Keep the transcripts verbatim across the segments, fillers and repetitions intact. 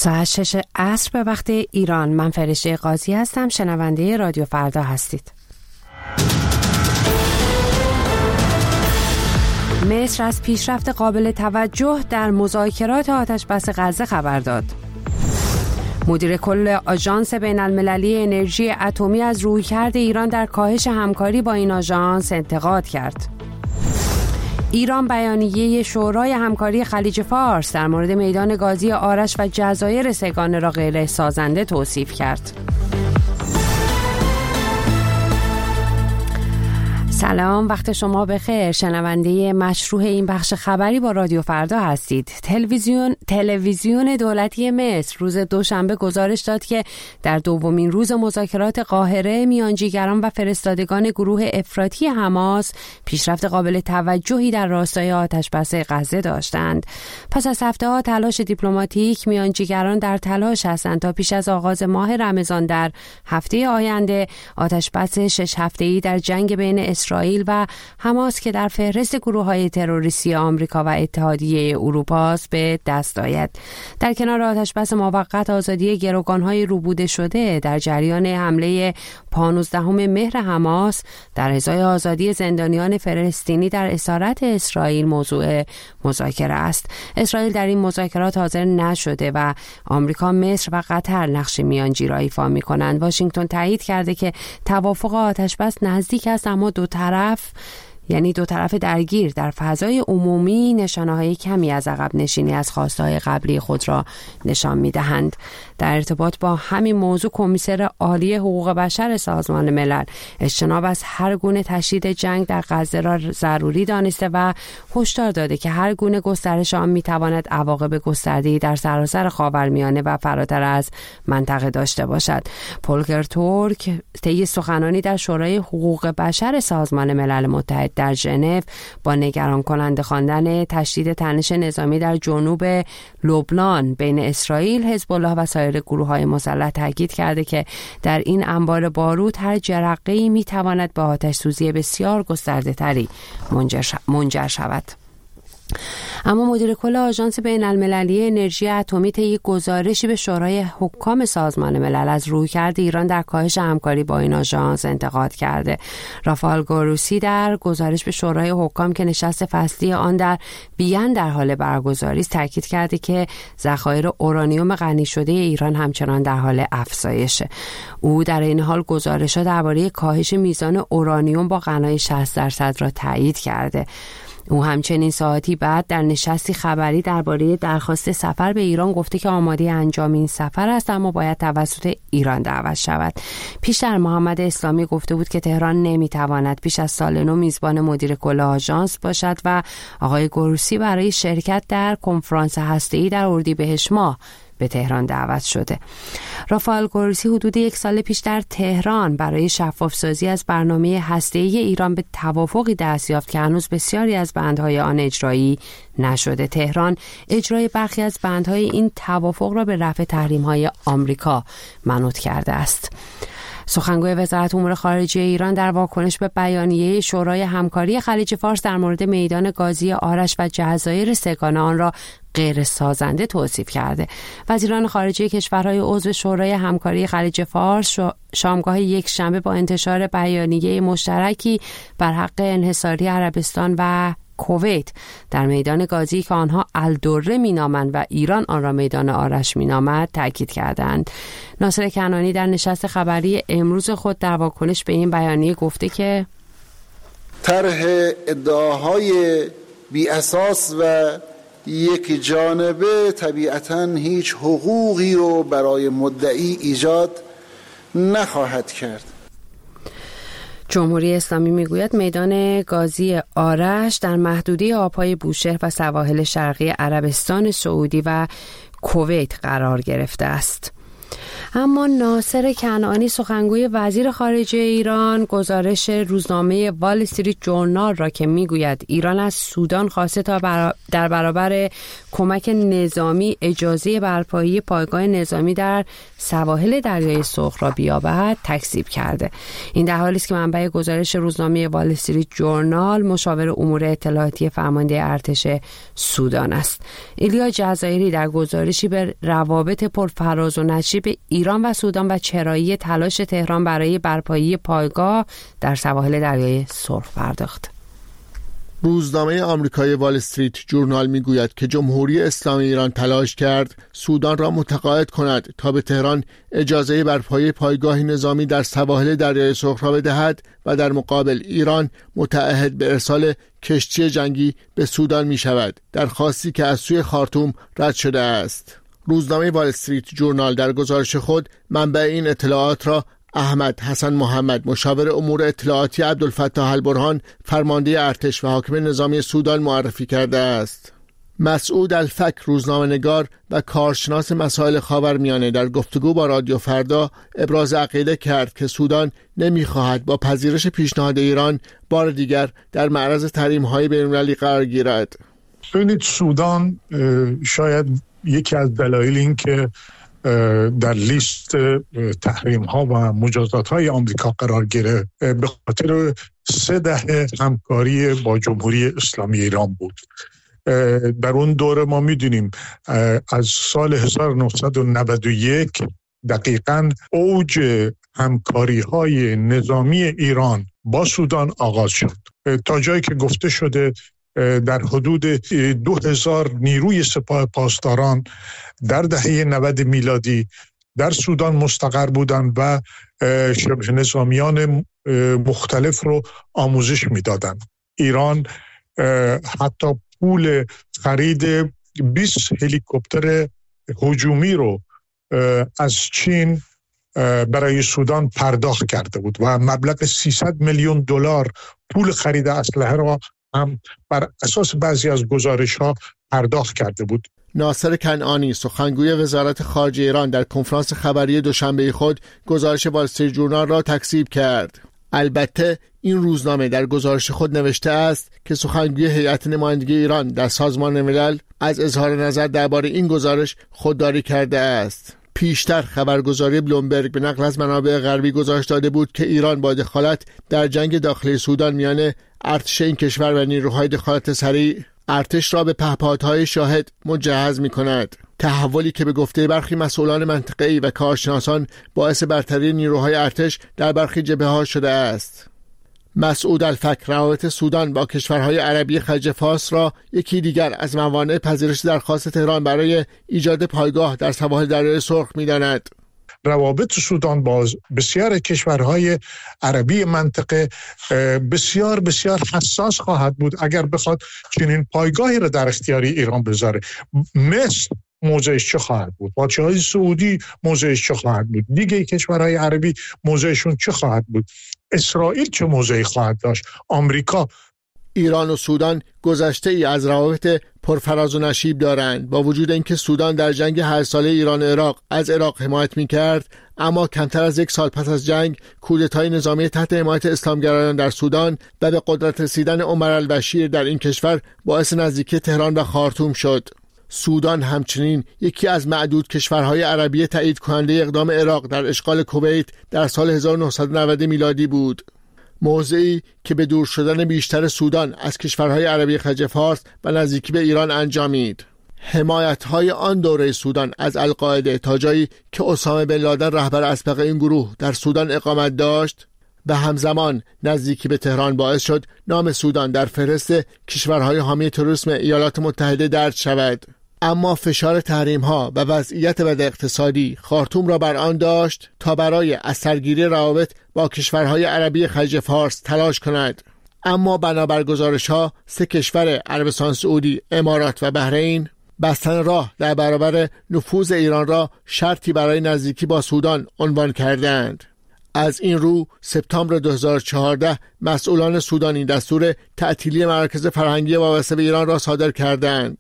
ساعت شش عصر به وقت ایران. من فرشته قاضی هستم. شنونده رادیو فردا هستید. مصر از پیشرفت قابل توجه در مذاکرات آتشبس غزه خبر داد. مدیر کل آژانس بین المللی انرژی اتمی از رویکرد ایران در کاهش همکاری با این آژانس انتقاد کرد. ایران بیانیه شورای همکاری خلیج فارس در مورد میدان گازی آرش و جزایر سه‌گانه را غیر سازنده توصیف کرد. سلام، وقت شما بخیر. شنونده مشروع این بخش خبری با رادیو فردا هستید. تلویزیون تلویزیون دولتی مصر روز دوشنبه گزارش داد که در دومین روز مذاکرات قاهره میانجیگران و فرستادگان گروه افراطی حماس پیشرفت قابل توجهی در راستای آتشبس غزه داشتند. پس از هفته‌ها تلاش دیپلماتیک، میانجیگران در تلاش هستند تا پیش از آغاز ماه رمضان در هفته آینده آتشبس شش هفته‌ای در جنگ بین اسرائیل و حماس که در فهرست گروه‌های تروریستی آمریکا و اتحادیه اروپا است به دست آید. در کنار آتشبس موقت، آزادی گروگان‌های روبوده شده در جریان حمله پانزدهم مهر حماس در ازای آزادی زندانیان فلسطینی در اسارت اسرائیل موضوع مذاکره است. اسرائیل در این مذاکرات حاضر نشده و آمریکا، مصر و قطر نقش میانجی را ایفا می‌کنند. واشنگتن تایید کرده که توافق آتشبس نزدیک است، اما دو طرف یعنی دو طرف درگیر در فضای عمومی نشانه‌های کمی از عقب نشینی از خواسته‌های قبلی خود را نشان می‌دهند. در ارتباط با همین موضوع، کمیسر عالی حقوق بشر سازمان ملل اجتناب از هر گونه تشدید جنگ در غزه را ضروری دانسته و هشدار داده که هر گونه گسترش آن می‌تواند عواقب گسترده‌ای در سراسر خاورمیانه و فراتر از منطقه داشته باشد. فولکر تورک طی سخنانی در شورای حقوق بشر سازمان ملل متحد در ژنو با نگران کننده خواندن تشدید تنش نظامی در جنوب لبنان بین اسرائیل، حزب الله و سایر گروه‌های مسلح تاکید کرده که در این انبار بارود هر جرقه‌ای می‌تواند به آتش سوزی بسیار گسترده‌تری منجر شود. اما مدیر کل آژانس بین المللی انرژی اتمی طی گزارشی به شورای حکام سازمان ملل از رویکرد ایران در کاهش همکاری با این آژانس انتقاد کرده. رافائل گروسی در گزارش به شورای حکام که نشست فصلی آن در وین در حال برگزاری است تاکید کرده که ذخایر اورانیوم غنی شده ایران همچنان در حال افزایشه. او در این حال گزارش‌ها درباره کاهش میزان اورانیوم با غنای شصت درصد را تایید کرده. او همچنین ساعتی بعد در نشستی خبری درباره درخواست سفر به ایران گفته که آماده انجام این سفر است، اما باید توسط ایران دعوت شود. پیشتر محمد اسلامی گفته بود که تهران نمیتواند پیش از سال نو میزبان مدیر کل آژانس باشد و آقای گروسی برای شرکت در کنفرانس هسته‌ای در اردیبهشت ماه به تهران دعوت شده. رافائل گروسی حدود یک سال پیش در تهران برای شفاف‌سازی از برنامه هسته‌ای ایران به توافقی دست یافت که هنوز بسیاری از بندهای آن اجرایی نشده. تهران اجرای برخی از بندهای این توافق را به رفع تحریم‌های آمریکا منوط کرده است. سخنگوی وزارت امور خارجه ایران در واکنش به بیانیه شورای همکاری خلیج فارس در مورد میدان گازی آرش و جزایر سه‌گانه آن را غیر سازنده توصیف کرده. وزیران خارجه کشورهای عضو شورای همکاری خلیج فارس شامگاه یک شنبه با انتشار بیانیه مشترکی بر حق انحصاری عربستان و کویت در میدان گازی که آنها الدره مینامند و ایران آن را میدان آرش مینامد تاکید کردند. ناصر کنعانی در نشست خبری امروز خود در واکنش به این بیانیه گفته که طرح ادعاهای بی اساس و یک جانبه طبیعتاً هیچ حقوقی رو برای مدعی ایجاد نخواهد کرد. جمهوری اسلامی میگوید میدان گازی آرش در محدوده آبهای بوشهر و سواحل شرقی عربستان سعودی و کویت قرار گرفته است. اما ناصر کنعانی سخنگوی وزیر خارجه ایران گزارش روزنامه وال استریت جورنال را که میگوید ایران از سودان خواسته تا برا در برابر کمک نظامی اجازه برپایی پایگاه نظامی در سواحل دریای سرخ را بیابد تکذیب کرده. این در حالی است که منبع گزارش روزنامه وال استریت جورنال مشاور امور اطلاعاتی فرمانده ارتش سودان است. ایلیا جزایری در گزارشی به روابط پرفراز و نشیب ایران و سودان و چرایی تلاش تهران برای برپایی پایگاه در سواحل دریای سرخ پرداخت. روزنامه آمریکایی وال استریت جورنال میگوید که جمهوری اسلامی ایران تلاش کرد سودان را متقاعد کند تا به تهران اجازه برپایی پایگاه نظامی در سواحل دریای سرخ را بدهد و در مقابل ایران متعهد به ارسال کشتی جنگی به سودان می شود، درخواستی که از سوی خارتوم رد شده است. روزنامه وال استریت جورنال در گزارش خود منبع این اطلاعات را احمد حسن محمد مشاور امور اطلاعاتی عبدالفتاح البرهان فرمانده ارتش و حاکم نظامی سودان معرفی کرده است. مسعود الفک روزنامه‌نگار و کارشناس مسائل خاورمیانه در گفتگو با رادیو فردا ابراز عقیده کرد که سودان نمی‌خواهد با پذیرش پیشنهاد ایران بار دیگر در معرض تحریم‌های بین‌المللی قرار گیرد. ببینید سودان شاید یکی از دلایل این که در لیست تحریم ها و مجازات های آمریکا قرار گرفت به خاطر سه دهه همکاری با جمهوری اسلامی ایران بود. در اون دوره ما میدونیم از سال هزار و نهصد و نود و یک دقیقاً اوج همکاری های نظامی ایران با سودان آغاز شد تا جایی که گفته شده در حدود دو هزار نیروی سپاه پاسداران در دهه نود میلادی در سودان مستقر بودند و شبه نظامیان مختلف رو آموزش میدادند. ایران حتی پول خرید بیست هلیکوپتر هجومی رو از چین برای سودان پرداخت کرده بود و مبلغ سیصد میلیون دلار پول خرید اسلحه را هم بر اساس بعضی از گزارش‌ها پرداخت کرده بود. ناصر کنعانی سخنگوی وزارت خارجه ایران در کنفرانس خبری دوشنبه خود گزارش وال استریت جورنال را تکذیب کرد. البته این روزنامه در گزارش خود نوشته است که سخنگوی هیئت نمایندگی ایران در سازمان ملل از اظهار نظر درباره این گزارش خودداری کرده است. پیشتر خبرگزاری بلومبرگ به نقل از منابع غربی گزارش داده بود که ایران با دخالت در جنگ داخلی سودان میان ارتش این کشور و نیروهای دخالت سریع ارتش را به پهپادهای شاهد مجهز می کند. تحولی که به گفته برخی مسئولان منطقه‌ای و کارشناسان باعث برتری نیروهای ارتش در برخی جبهه‌ها شده است. مسعود الفک روابط سودان با کشورهای عربی خلیج فارس را یکی دیگر از موانع پذیرش درخواست تهران برای ایجاد پایگاه در سواحل دریای سرخ می‌داند. روابط سودان با بسیار کشورهای عربی منطقه بسیار بسیار حساس خواهد بود اگر بخواد چنین پایگاهی را در اختیار ایران بذاره. مصر موضعش چه خواهد بود؟ پادشاهی سعودی موضعش چه خواهد بود؟ دیگه کشورهای عربی موضعشون چه خواهد بود؟ اسرائیل چه موضعی خواهد داشت؟ آمریکا؟ ایران و سودان گذشته ای از روابط پرفراز و نشیب دارند. با وجود اینکه سودان در جنگ هر ساله ایران و عراق از عراق حمایت می‌کرد، اما کمتر از یک سال پس از جنگ کودتای نظامی تحت حمایت اسلامگرایان در سودان و به قدرت رسیدن عمر البشیر در این کشور باعث نزدیکی تهران و خارتوم شد. سودان همچنین یکی از معدود کشورهای عربی تایید کننده اقدام عراق در اشغال کویت در سال هزار و نهصد و نود میلادی بود. موضعی که به دور شدن بیشتر سودان از کشورهای عربی خلیج فارس و نزدیکی به ایران انجامید. حمایت‌های آن دوره سودان از القاعده تا جایی که اسامه بن لادن رهبر اسبق این گروه در سودان اقامت داشت و همزمان نزدیکی به تهران باعث شد نام سودان در فهرست کشورهای حامی تروریسم ایالات متحده درج شود. اما فشار تحریم‌ها و وضعیت بد اقتصادی خارتوم را بر آن داشت تا برای از سرگیری روابط با کشورهای عربی خلیج فارس تلاش کند. اما بنابر گزارش‌ها سه کشور عربستان سعودی، امارات و بحرین بستن راه در برابر نفوذ ایران را شرطی برای نزدیکی با سودان عنوان کردند. از این رو سپتامبر دو هزار و چهارده مسئولان سودانی دستور تعطیلی مراکز فرهنگی وابسته به ایران را صادر کردند.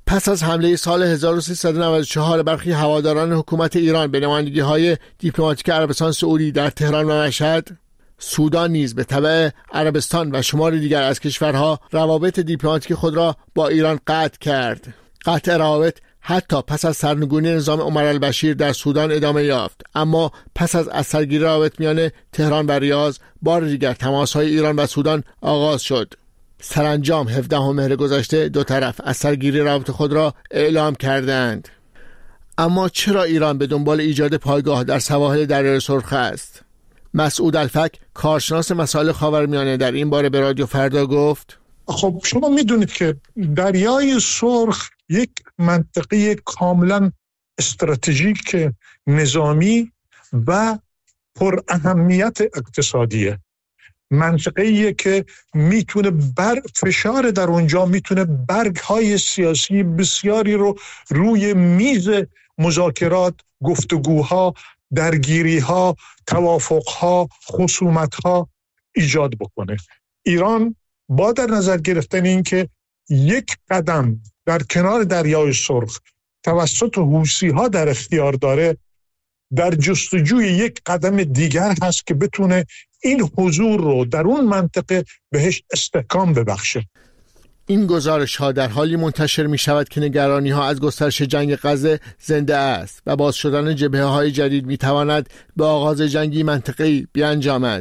پس از حمله سال هزار و سیصد و نود و چهار برخی هواداران حکومت ایران به نمایندگی‌های دیپلماتیک عربستان سعودی در تهران و مشهد، سودان نیز به تبع عربستان و شمار دیگر از کشورها روابط دیپلماتیک خود را با ایران قطع کرد. قطع روابط حتی پس از سرنگونی نظام عمر البشیر در سودان ادامه یافت، اما پس از اثرگیری روابط میان تهران و ریاض بار دیگر تماس‌های ایران و سودان آغاز شد. سرانجام هفدهم مهر گذشته دو طرف اثرگیری روابط خود را اعلام کردند. اما چرا ایران به دنبال ایجاد پایگاه در سواحل دریای سرخ است؟ مسعود الفک، کارشناس مسائل خاورمیانه، در این باره به رادیو فردا گفت: خب شما میدونید که دریای سرخ یک منطقه کاملا استراتژیک نظامی و پر اهمیت اقتصادیه. منطقه‌ایه که میتونه بر فشار در اونجا میتونه برگ‌های سیاسی بسیاری رو روی میز مذاکرات، گفتگوها، درگیری‌ها، توافق‌ها، خصومت‌ها ایجاد بکنه. ایران با در نظر گرفتن این که یک قدم در کنار دریای سرخ توسط حوثی‌ها در اختیار داره، در جستجوی یک قدم دیگر هست که بتونه این حضور رو در اون منطقه بهش استحکام ببخشه. این گزارش ها در حالی منتشر می شود که نگرانی ها از گسترش جنگ غزه زنده است و باز شدن جبهه های جدید می تواند به آغاز جنگی منطقه‌ای بیانجامد.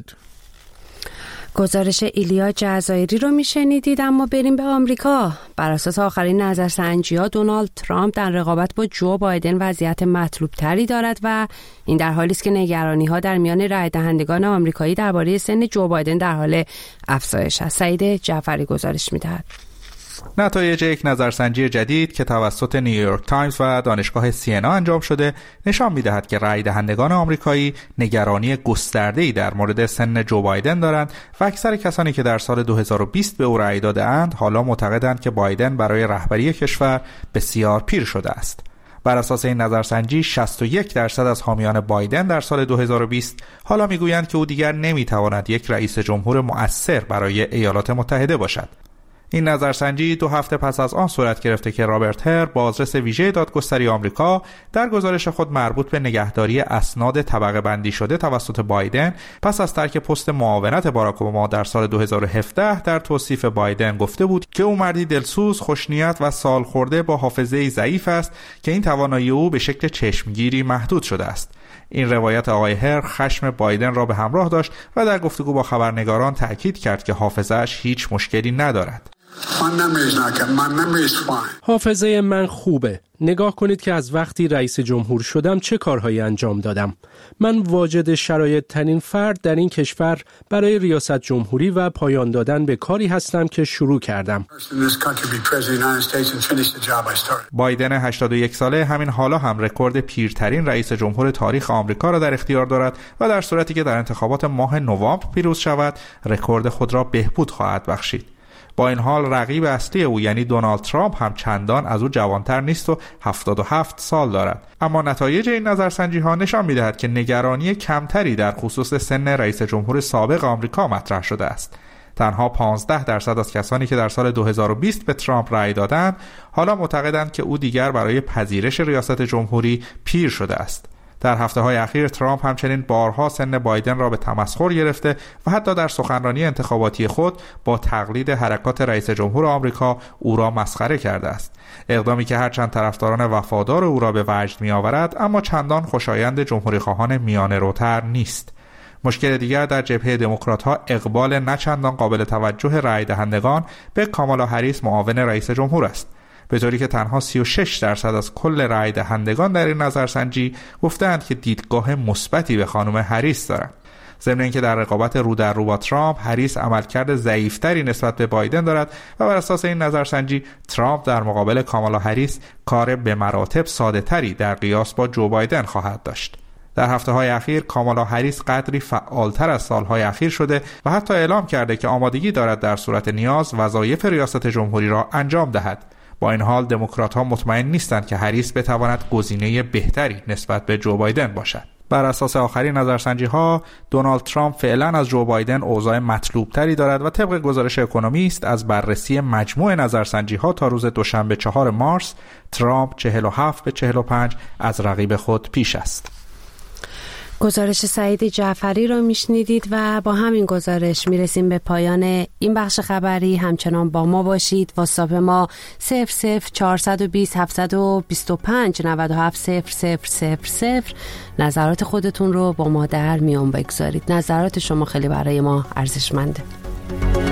گزارش ایلیا جزایری رو میشنیدید. اما بریم به آمریکا. بر اساس آخرین نظرسنجی‌ها دونالد ترامپ در رقابت با جو بایدن وضعیت مطلوب تری دارد و این در حالی است که نگرانی‌ها در میان رای دهندگان آمریکایی درباره سن جو بایدن در حال افزایش است. سعید جعفری گزارش می‌دهد. نتایج یک نظرسنجی جدید که توسط نیویورک تایمز و دانشگاه سینا انجام شده نشان می‌دهد که رای دهندگان آمریکایی نگرانی گسترده‌ای در مورد سن جو بایدن دارند و اکثر کسانی که در سال دو هزار و بیست به او رای داده‌اند حالا معتقدند که بایدن برای رهبری کشور بسیار پیر شده است. بر اساس این نظرسنجی شصت و یک درصد از حامیان بایدن در سال دو هزار و بیست حالا می‌گویند که او دیگر نمی‌تواند یک رئیس جمهور مؤثر برای ایالات متحده باشد. این نظرسنجی دو هفته پس از آن صورت گرفته که رابرت هر، بازرس ویژه دادگستری آمریکا، در گزارش خود مربوط به نگهداری اسناد طبقه بندی شده توسط بایدن پس از ترک پست معاونت باراک اوباما در سال دو هزار و هفده در توصیف بایدن گفته بود که او مردی دلسوز، خوشنیت و سالخورده با حافظه‌ای ضعیف است که این توانایی او به شکل چشمگیری محدود شده است. این روایت آقای هر خشم بایدن را به همراه داشت و در گفتگو با خبرنگاران تأکید کرد که حافظه‌اش هیچ مشکلی ندارد. حافظه من خوبه. نگاه کنید که از وقتی رئیس جمهور شدم چه کارهایی انجام دادم. من واجد شرایط ترین فرد در این کشور برای ریاست جمهوری و پایان دادن به کاری هستم که شروع کردم. بایدن هشتاد و یک ساله همین حالا هم رکورد پیرترین رئیس جمهور تاریخ آمریکا را در اختیار دارد و در صورتی که در انتخابات ماه نوامبر پیروز شود رکورد خود را بهبود خواهد بخشید. با این حال رقیب اصلی او یعنی دونالد ترامپ هم چندان از او جوانتر نیست و هفتاد و هفت سال دارد. اما نتایج این نظرسنجی ها نشان می‌دهد که نگرانی کمتری در خصوص سن رئیس جمهور سابق آمریکا مطرح شده است. تنها پانزده درصد از کسانی که در سال دو هزار و بیست به ترامپ رأی دادند حالا معتقدند که او دیگر برای پذیرش ریاست جمهوری پیر شده است. در هفته‌های اخیر ترامپ همچنین بارها سن بایدن را به تمسخر گرفته و حتی در سخنرانی انتخاباتی خود با تقلید حرکات رئیس جمهور آمریکا او را مسخره کرده است. اقدامی که هرچند طرفداران وفادار او را به وجد می‌آورد اما چندان خوشایند جمهوری‌خواهان میانه‌روتر نیست. مشکل دیگر در جبهه دموکرات‌ها اقبال نچندان قابل توجه رأی دهندگان به کامالا هریس معاون رئیس جمهور است، به طوری که تنها سی و شش درصد از کل رأی دهندگان در این نظرسنجی گفتند که دیدگاه مثبتی به خانم هریس دارند. ضمن اینکه در رقابت رو در رو با ترامپ هریس عملکرد ضعیف‌تری نسبت به بایدن دارد و بر اساس این نظرسنجی ترامپ در مقابل کامالا هریس کار به مراتب ساده‌تری در قیاس با جو بایدن خواهد داشت. در هفته‌های اخیر کامالا هریس قدری فعالتر از سالهای اخیر شده و حتی اعلام کرده که آمادگی دارد در صورت نیاز وظایف ریاست جمهوری را انجام دهد. با این حال دموکرات‌ها مطمئن نیستند که هریس بتواند گزینه بهتری نسبت به جو بایدن باشد. بر اساس آخرین نظرسنجی‌ها دونالد ترامپ فعلا از جو بایدن اوضاع مطلوب‌تری دارد و طبق گزارش اکونومیست از بررسی مجموع نظرسنجی‌ها تا روز دوشنبه چهارم مارس ترامپ چهل و هفت به چهل و پنج از رقیب خود پیش است. گزارش سعید جعفری را میشنیدید و با همین گزارش میرسیم به پایان این بخش خبری. همچنان با ما باشید. واتساپ ما صفر صفر چهارصد و بیست هفتصد و بیست و پنج نود و هفت صفر صفر صفر صفر. نظرات خودتون رو با ما در میان بگذارید. نظرات شما خیلی برای ما ارزشمنده.